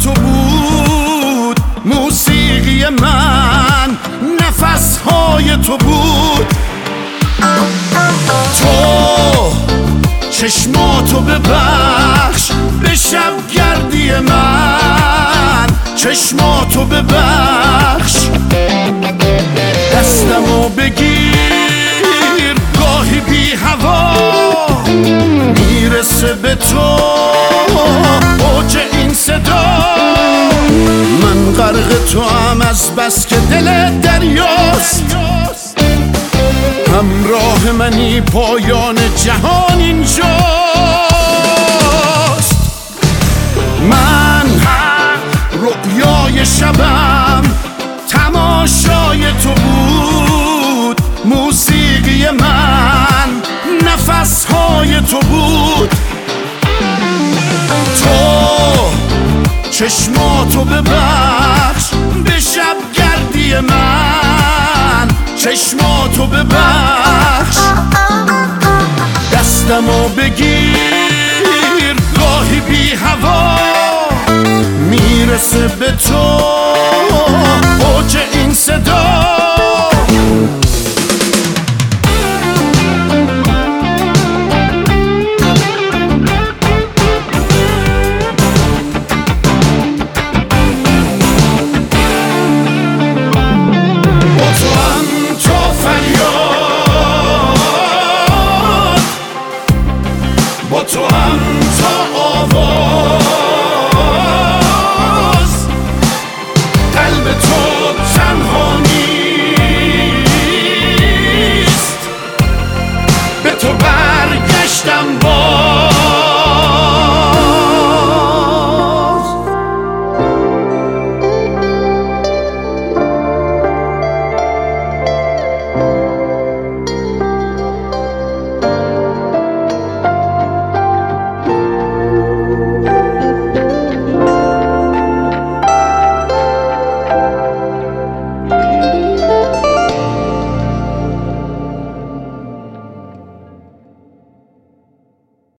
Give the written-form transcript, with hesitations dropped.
تو بود موسیقی من، نفسهای تو بود. تو چشماتو ببخش به شبگردی من، چشماتو ببخش. دستمو بگیر گاهی بی هوا میرسه به تو اوج این صدا. من غرق تو هم از بس که دل دریاست، همراه منی پایان جهان اینجاست. من رؤیای شبم تماشای تو بود، موسیقی من نفسهای تو بود. تو چشماتو ببخش به شبگردی من، چشماتو ببخش. دستمو بگیر گاهی بی هوا میرسه به تو اوج این صدا.